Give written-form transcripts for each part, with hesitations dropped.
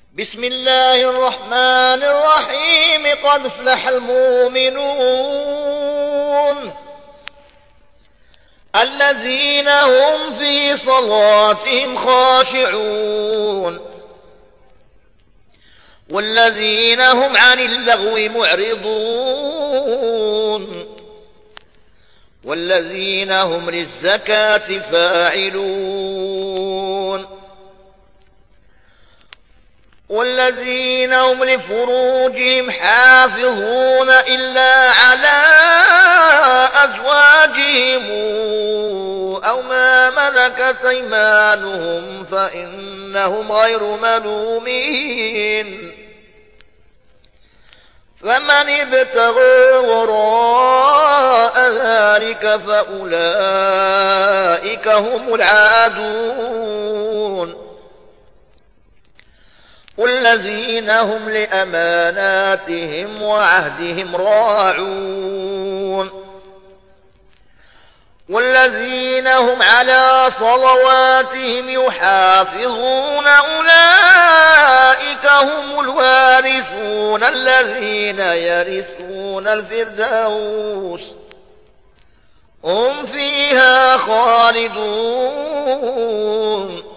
بسم الله الرحمن الرحيم. قد افلح المؤمنون الذين هم في صلاتهم خاشعون والذين هم عن اللغو معرضون والذين هم للزكاة فاعلون والذين هم لفروجهم حافظون إلا على أزواجهم أو ما ملكت أيمانهم فإنهم غير ملومين. فمن ابتغى وراء ذلك فأولئك هم العادون والذين هم لأماناتهم وعهدهم راعون والذين هم على صلواتهم يحافظون أولئك هم الوارثون الذين يرثون الفردوس هم فيها خالدون.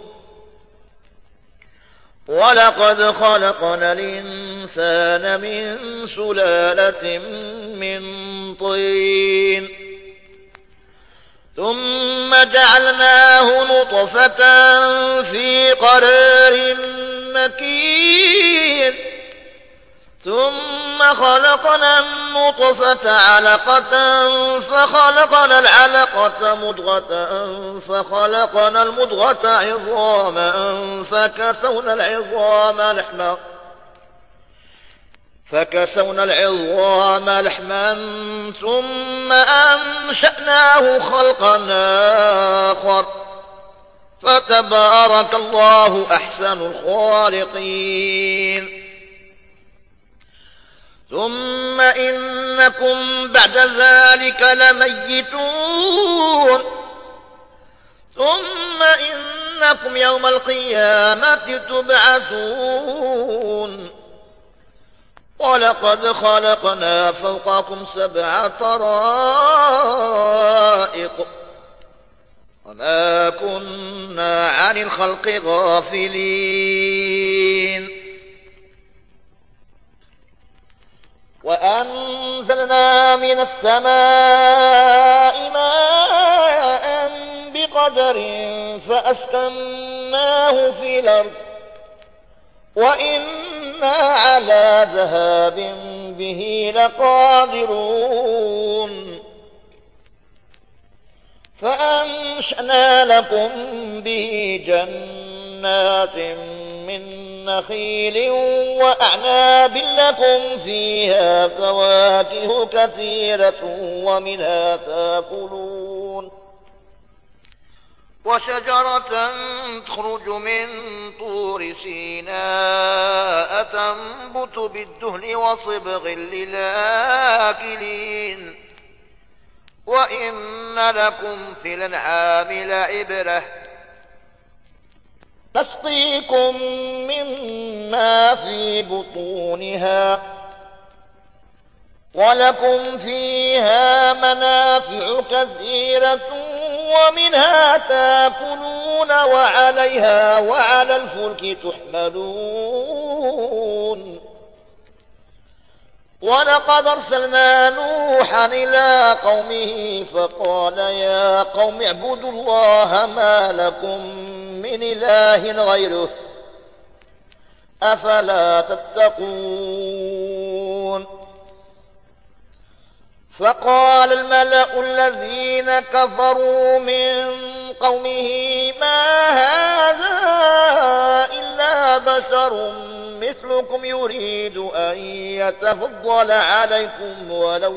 ولقد خلقنا الإنسان من سلالة من طين ثم جعلناه نطفة في قرار مكين ثم خلقنا النطفة علقة فخلقنا العلقة مضغة فخلقنا المضغة عظاما فكسونا العظام لحما ثم أنشأناه خلقا آخر فتبارك الله أحسن الخالقين. ثم إنكم بعد ذلك لميتون ثم إنكم يوم القيامة تبعثون. ولقد خلقنا فوقكم 7 طرائق وما كنا عن الخلق غافلين. وأنزلنا من السماء ماء بقدر فأسكناه في الأرض وإنا على ذهاب به لقادرون. فأنشأنا لكم به جنات من نخيل وأعناب لكم فيها فواكه كثيرة ومنها تأكلون وشجرة تخرج من طور سيناء تنبت بالدهن وصبغ للآكلين. وإن لكم في الأنعام لعبرة تسقيكم مما في بطونها ولكم فيها منافع كثيرة ومنها تاكلون وعليها وعلى الفلك تحملون. ولقد أرسلنا نوحا إلى قومه فقال يا قوم اعبدوا الله ما لكم من إله غيره أفلا تتقون. فقال الملأ الذين كفروا من قومه ما هذا إلا بشر مثلكم يريد أن يتفضل عليكم ولو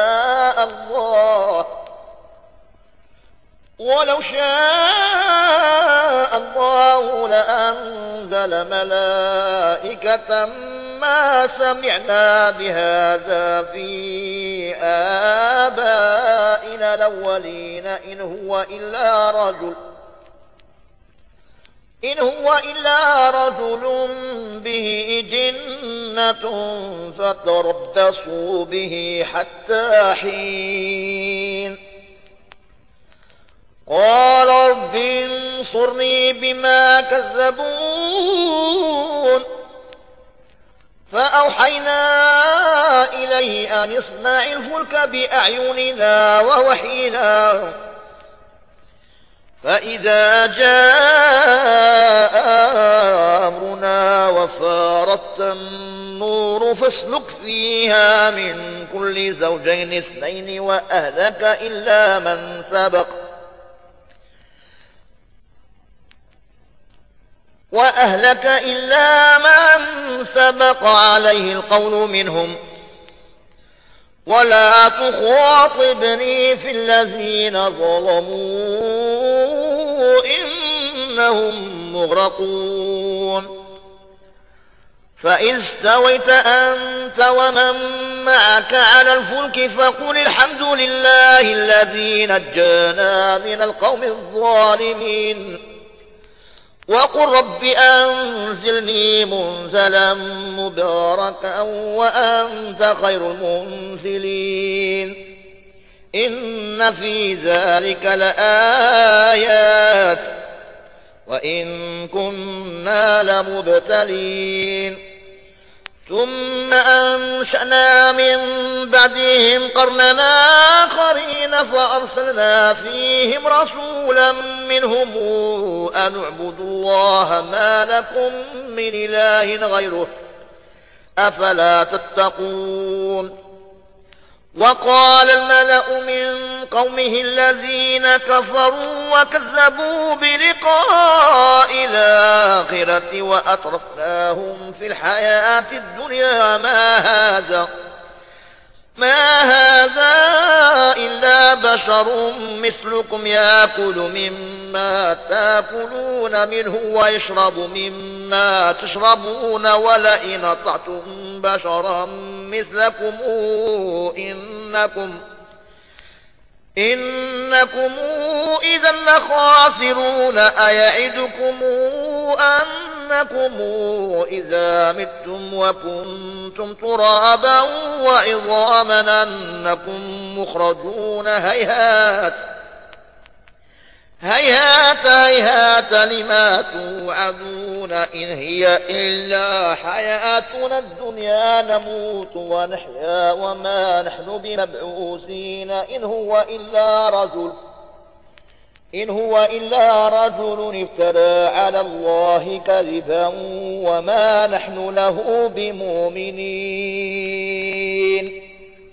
شاء الله لأنزل ملائكة ما سمعنا بهذا في آبائنا الأولين إن هو إلا رجل به جنة فتربصوا به حتى حين. قال رب انصرني بما كذبون. فأوحينا إليه أن اصنع الفلك بأعيننا ووحينا، فإذا جاء أمرنا وفارت النور فاسلك فيها من كل زوجين اثنين وأهلك إلا من سبق عليه القول منهم، ولا تخاطبني في الذين ظلموا إنهم مغرقون. فإذ استويت أنت ومن معك على الفلك فقل الحمد لله الذي نجانا من القوم الظالمين، وقل رب أنزلني منزلا مباركا وأنت خير المنزلين. إن في ذلك لآيات وإن كنا لمبتلين. ثم أنشأنا من بعدهم قرننا آخرين فأرسلنا فيهم رسولا منهم أن اعبدوا الله ما لكم من إله غيره أفلا تتقون. وقال الملأ من قومه الذين كفروا وكذبوا بلقاء الآخرة وأترفناهم في الحياة الدنيا ما هذا إلا بشر مثلكم يأكل مما تأكلون منه ويشرب مما تشربون، ولئن أطعتم بشرا مثلكم إنكم إذا لخاسرون. أيعدكم أنكم إذا متم وكنتم ترابا وعظاما أنكم مخرجون؟ هيهات هيهات هيهات لما توعدون. إن هي إلا حياتنا الدنيا نموت ونحيا وما نحن بمبعوثين. إن هو إلا رجل افترى على الله كذبا وما نحن له بمؤمنين.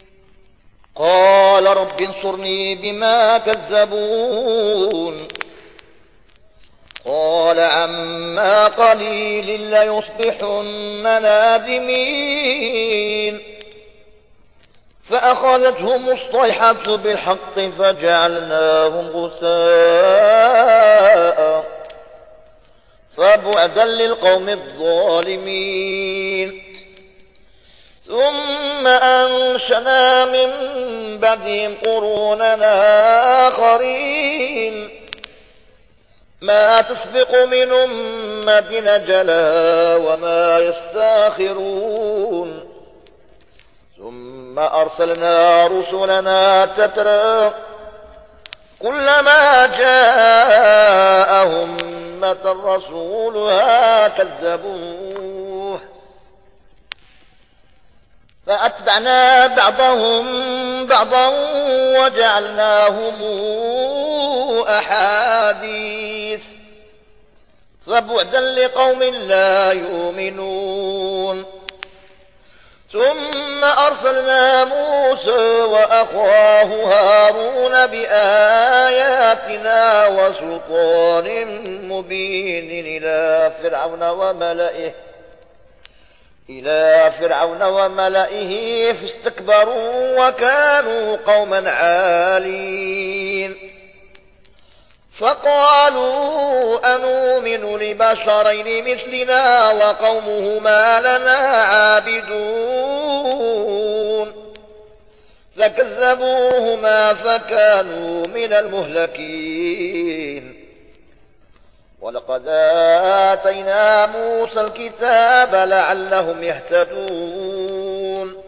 قال رب انصرني بما كذبون. قال عما قليل ليصبحن نادمين. فأخذتهم الصيحة بالحق فجعلناهم غثاء فبعدا للقوم الظالمين. ثم أنشأنا من بعدهم قروننا آخرين ما تسبق من أمة أجلها وما يستاخرون. ثم أرسلنا رسلنا تترى كلما جاءهم أمة رسولها كذبوه فأتبعنا بعضهم بعضا وجعلناهم أحاديث فبعدا لقوم لا يؤمنون. ثم أرسلنا موسى وأخاه هارون بآياتنا وسلطان مبين إلى فرعون وملئه فاستكبروا وكانوا قوما عالين. فقالوا أنؤمن لبشرين مثلنا وقومهما لنا عابدون. فكذبوهما فكانوا من المهلكين. ولقد آتينا موسى الكتاب لعلهم يهتدون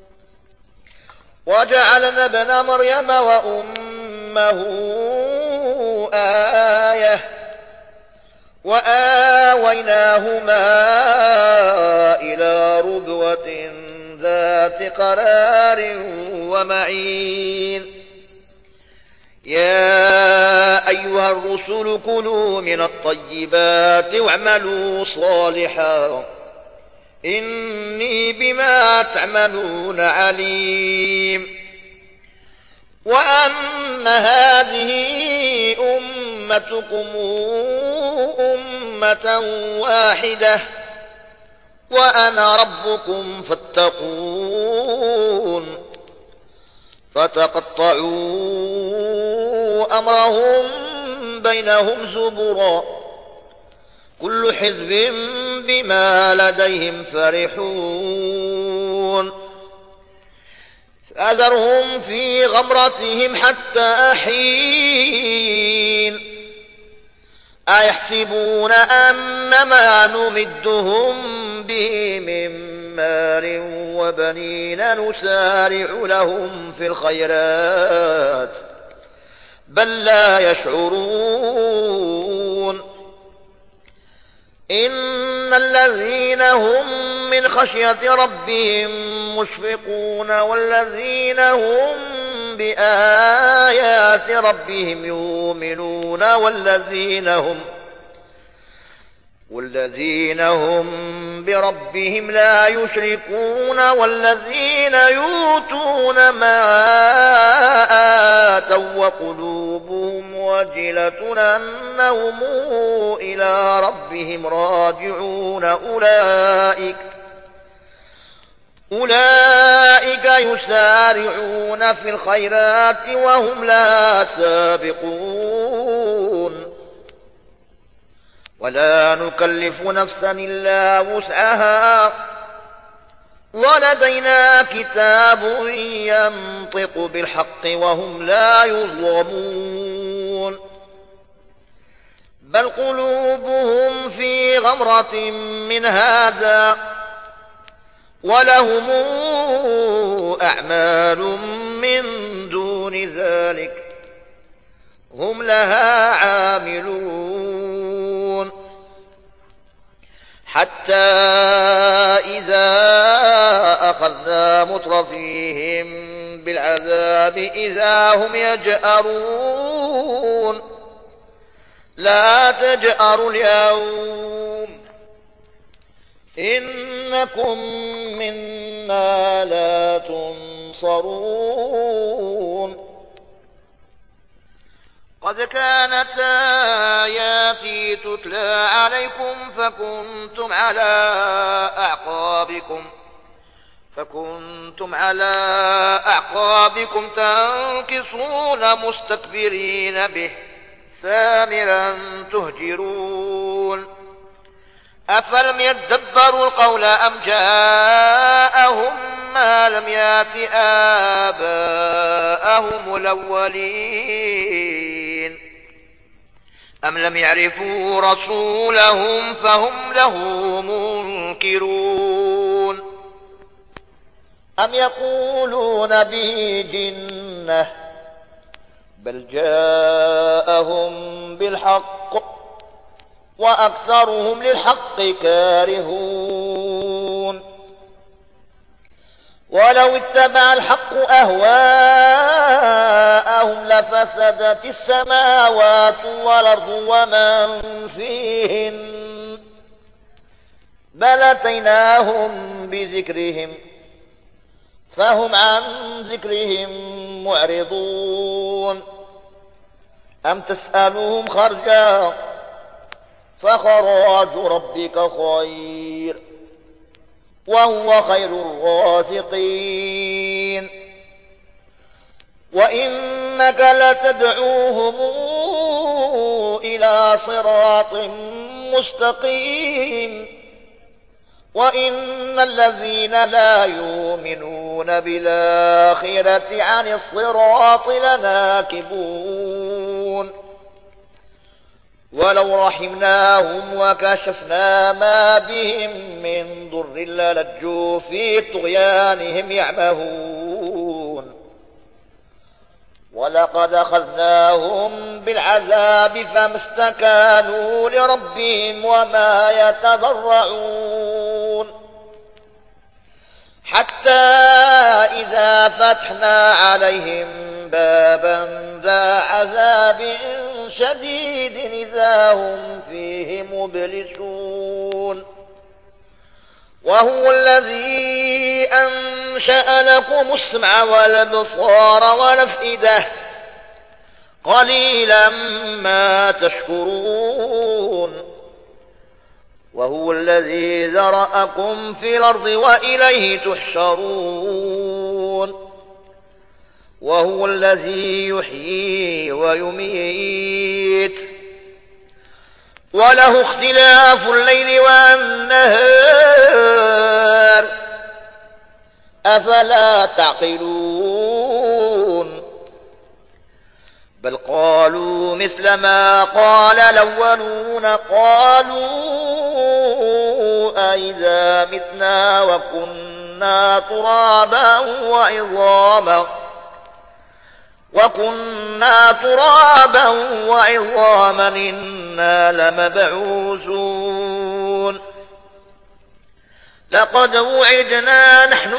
وجعلنا ابن مريم وأمه آية وآويناهما إلى ربوة ذات قرار ومعين يا أيها الرسل كلوا من الطيبات واعملوا صالحا إني بما تعملون عليم وأن هذه أمتكم أمة واحدة وأنا ربكم فاتقون فتقطعوا أمرهم بينهم زبرا كل حزب بما لديهم فرحون فأذرهم في غمرتهم حتى حين أيحسبون أنما نمدهم به من مال وبنين نسارع لهم في الخيرات بل لا يشعرون إن الذين هم من خشية ربهم مشفقون والذين هم بآيات ربهم يؤمنون والذين هم بربهم لا يشركون والذين يؤتون ما آتوا وقلوبهم وجلة أنهم إلى ربهم راجعون أولئك يسارعون في الخيرات وهم لا سابقون ولا نكلف نفسا إلا وسعها ولدينا كتاب ينطق بالحق وهم لا يظلمون بل قلوبهم في غمرة من هذا ولهم أعمال من دون ذلك هم لها عاملون حتى إذا أخذنا مترفيهم بالعذاب إذا هم يجأرون لا تجأروا اليوم إنكم منا لا تنصرون قد كانت آياتي تتلى عليكم فكنتم على أعقابكم تنكصون مستكبرين به سامرا تهجرون أفلم يدبروا القول أم جاءهم ما لم يأت آباءهم الأولين أم لم يعرفوا رسولهم فهم له منكرون أم يقولون به جنة بل جاءهم بالحق وأكثرهم للحق كارهون ولو اتبع الحق أهواءهم لفسدت السماوات والأرض ومن فيهن بل أتيناهم بذكرهم فهم عن ذكرهم معرضون أم تسألهم خرجا فخراج ربك خير وهو خير الرازقين وإنك لتدعوهم إلى صراط مستقيم وإن الذين لا يؤمنون بالآخرة عن الصراط لناكبون ولو رحمناهم وكشفنا ما بهم من ضر للجوا في طغيانهم يعمهون ولقد أخذناهم بالعذاب فما استكانوا لربهم وما يتضرعون حتى إذا فتحنا عليهم بابا ذا عذاب شديد إذا هم فيه مبلسون وهو الذي أنشأ لكم السمع والبصار والأفئدة قليلا ما تشكرون وهو الذي ذرأكم في الأرض وإليه تحشرون وهو الذي يحيي ويميت وله اختلاف الليل والنهار أفلا تعقلون بل قالوا مثل ما قال الأولون قالوا أئذا متنا وكنا ترابا وعظاما إنا لمبعوثون لقد وعدنا نحن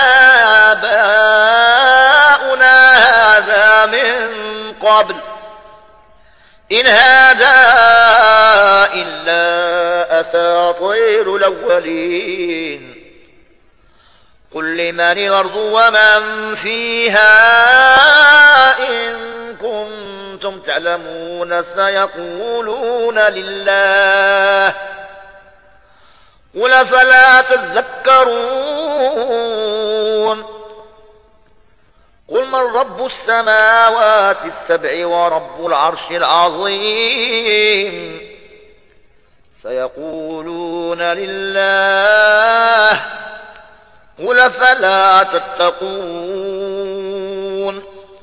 وآباؤنا هذا من قبل إن هذا إلا أساطير الأولين قل لمن الأرض ومن فيها إن كنتم تعلمون سيقولون لله قل فلا تذكرون قل من رب السماوات السبع ورب العرش العظيم سيقولون لله قل فلا تتقون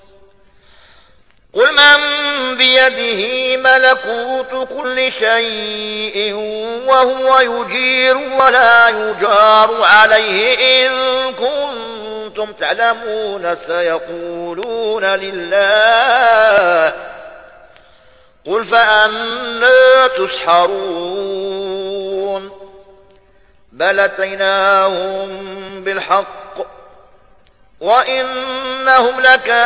قل من بيده ملكوت كل شيء وهو يجير ولا يجار عليه إن كنتم تعلمون سيقولون لله قل فأنى تسحرون بل أتيناهم بالحق وإنهم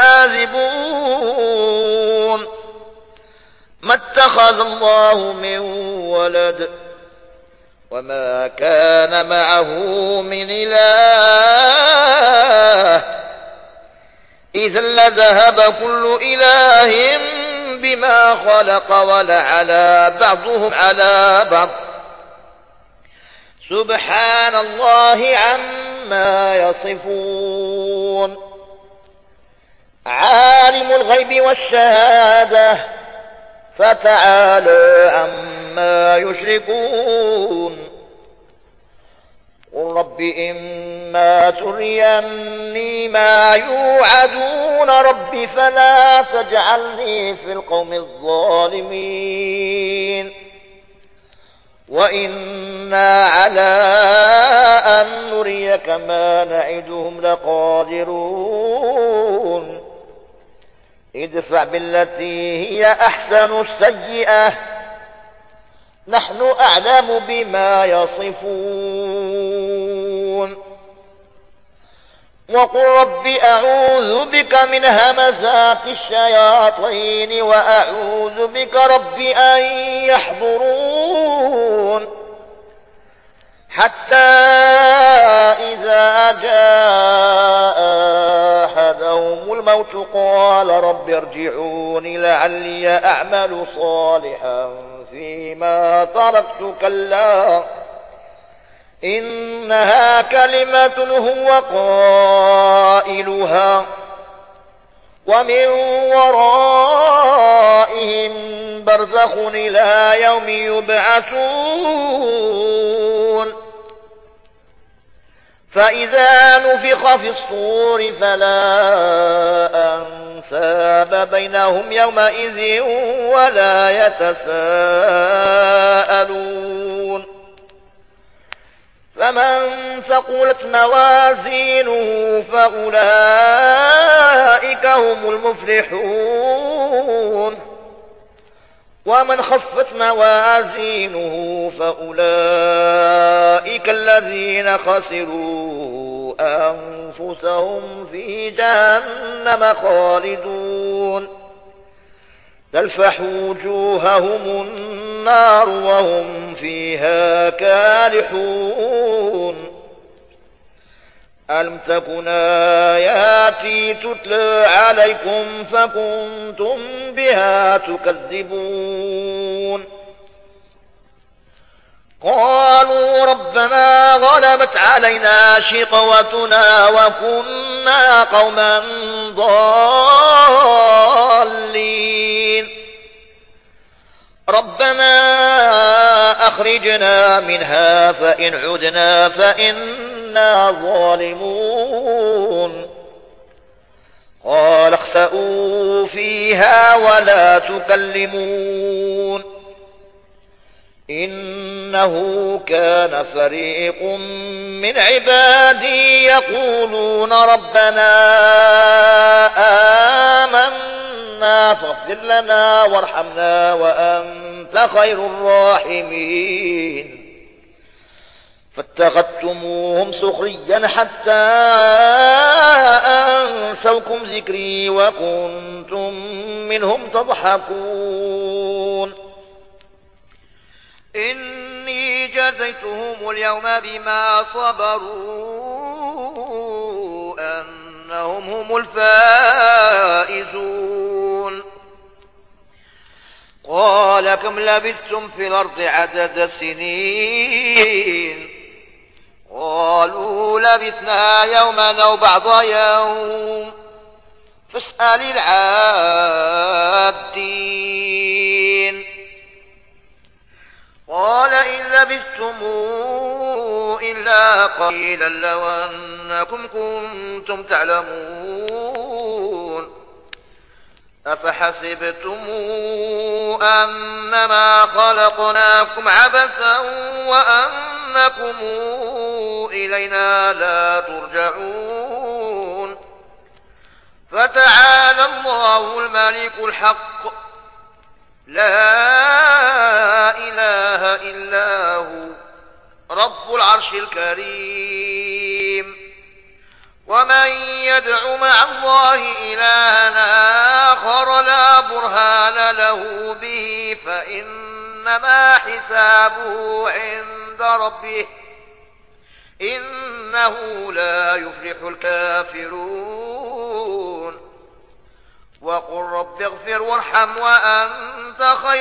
لكاذبون ما اتخذ الله من ولد وما كان معه من إله إذا لذهب كل إله بما خلق ولعلى بعضهم على بعض سبحان الله عما يصفون عالم الغيب والشهادة فتعالى عما يشركون قل رب إما تريني ما يوعدون رب فلا تجعلني في القوم الظالمين وإنا على أن نريك ما نعدهم لقادرون ادفع بالتي هي أحسن السيئة نحن أعلم بما يصفون وقل رب أعوذ بك من همزات الشياطين وأعوذ بك رب أن يحضرون حتى إذا جاء أحدهم الموت قال رب ارجعون لعلي أعمل صالحا فيما تركت كلا إنها كلمة هو قائلها ومن ورائهم برزخ إلى يوم يبعثون فإذا نفخ في الصور فلا أنساب بينهم يومئذ ولا يتساءلون فمن ثقلت موازينه فأولئك هم المفلحون ومن خفت موازينه فأولئك الذين خسروا أنفسهم في جهنم خالدون تلفح وجوههم النار وهم فيها كالحون ألم تكن آياتي تتلى عليكم فكنتم بها تكذبون قالوا ربنا غلبت علينا شقوتنا وكنا قوما ضالين ربنا أخرجنا منها فإن عدنا فإنا ظالمون قال اخسئوا فيها ولا تكلمون إنه كان فريق من عبادي يقولون ربنا آمنا فاغفر لنا وارحمنا وأنت خير الراحمين فاتخذتموهم سخريا حتى أنسوكم ذكري وكنتم منهم تضحكون إني جزيتهم اليوم بما صبروا أنهم هم الفائزون قال كم لبثتم في الأرض عدد سنين قالوا لبثنا يوما أو بعض يوم فاسأل العادين قال إن لبثتم إلا قليلا لو أنكم كنتم تعلمون أفحسبتم أنما خلقناكم عبثا وأنكم إلينا لا ترجعون فتعالى الله الملك الحق لا إله إلا هو رب العرش الكريم ومن يدع مع الله إلها آخر لا برهان له به فإنما حسابه عند ربه إنه لا يفلح الكافرون وقل رب اغفر وارحم وأنت خير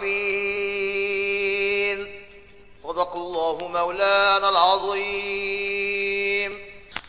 الراحمين صدق الله مولانا العظيم.